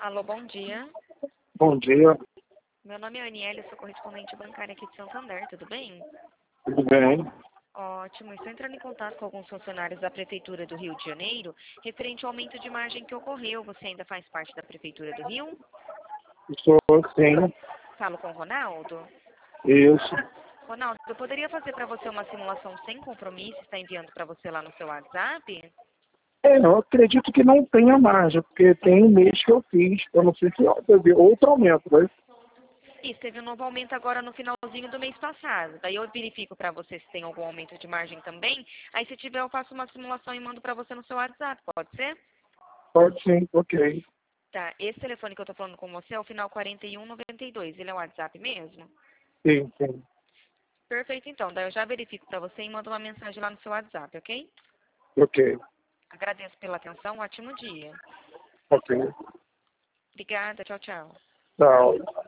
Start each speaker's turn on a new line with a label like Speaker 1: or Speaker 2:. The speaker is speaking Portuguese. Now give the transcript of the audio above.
Speaker 1: Alô, bom dia.
Speaker 2: Bom dia,
Speaker 1: Meu nome é Aniele, sou correspondente bancária aqui de Santander, tudo bem?
Speaker 2: tudo bem?
Speaker 1: Ótimo, estou entrando em contato com alguns funcionários da Prefeitura do Rio de Janeiro, referente ao aumento de margem que ocorreu. Você ainda faz parte da Prefeitura do Rio?
Speaker 2: Estou sim,
Speaker 1: Falo com o Ronaldo.
Speaker 2: isso.
Speaker 1: Ronaldo, eu poderia fazer para você uma simulação sem compromisso, está enviando para você lá no seu WhatsApp?
Speaker 2: Eu acredito que não tenha margem, porque tem um mês que eu fiz, eu não sei se teve outro aumento, né?
Speaker 1: Isso, teve um novo aumento agora no finalzinho do mês passado. Daí eu verifico para você se tem algum aumento de margem também. Aí se tiver eu faço uma simulação e mando para você no seu WhatsApp, pode ser?
Speaker 2: Pode sim, ok.
Speaker 1: Tá, esse telefone que eu tô falando com você é o final 4192. Ele é o WhatsApp mesmo?
Speaker 2: Sim, sim,
Speaker 1: Perfeito, então. Daí eu já verifico para você e mando uma mensagem lá no seu WhatsApp, ok?
Speaker 2: ok,
Speaker 1: Agradeço pela atenção, um ótimo dia.
Speaker 2: ok.
Speaker 1: Obrigada, tchau, tchau.
Speaker 2: Tchau.